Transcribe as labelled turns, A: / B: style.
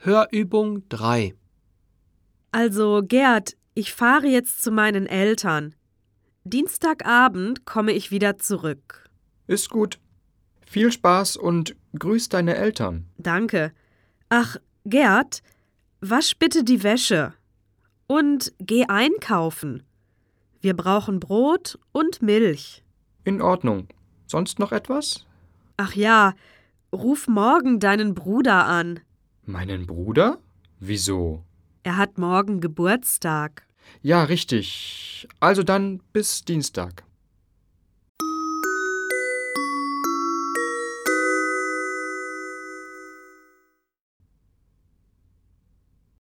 A: Hörübung 3.
B: Also, Gerd, ich fahre jetzt zu meinen Eltern. Dienstagabend komme ich wieder zurück.
C: Ist gut. Viel Spaß und grüß deine Eltern.
B: Danke. Ach, Gerd, wasch bitte die Wäsche. Und geh einkaufen. Wir brauchen Brot und Milch.
C: In Ordnung. Sonst noch etwas?
B: Ach ja, ruf morgen deinen Bruder an.
C: Meinen Bruder? Wieso?
B: Er hat morgen Geburtstag.
C: Ja, richtig. Also dann bis Dienstag.